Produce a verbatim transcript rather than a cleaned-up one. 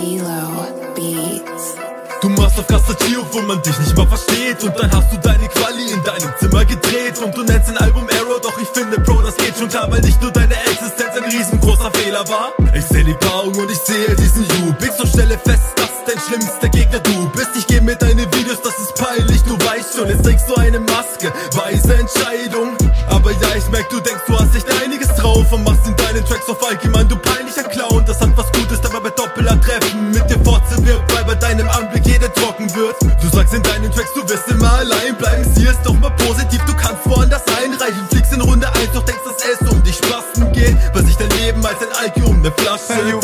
D-Lo Beats. Du machst auf Kassatier, obwohl man dich nicht mal versteht. Und dann hast du deine Quali in deinem Zimmer gedreht. Und du nennst dein Album Error, doch ich finde, Bro, das geht schon klar, weil nicht nur deine Existenz ein riesengroßer Fehler war. Ich seh die Paarung und ich sehe diesen Jubix und stelle fest, dass dein schlimmster Gegner du bist. Ich geh mit deine Videos, das ist peinlich, du weißt schon. Jetzt trägst du eine Maske, weise Entscheidung. Aber ja, ich merk, du denkst, du hast echt einiges drauf und machst in deinen Tracks auf allgemein, du peinlicher Clown. Das hat was Gutes, aber bei Doppler Treffen mit dir fortzuwirken, weil bei deinem Anblick jeder trocken wird. Du sagst in deinen Tracks, du wirst immer allein bleiben. Sie ist doch mal positiv, du kannst woanders einreichen. Fliegst in Runde eins, doch denkst, dass es um die Spasten geht, weil sich dein Leben als ein Alki um ne Flasche. Hey, you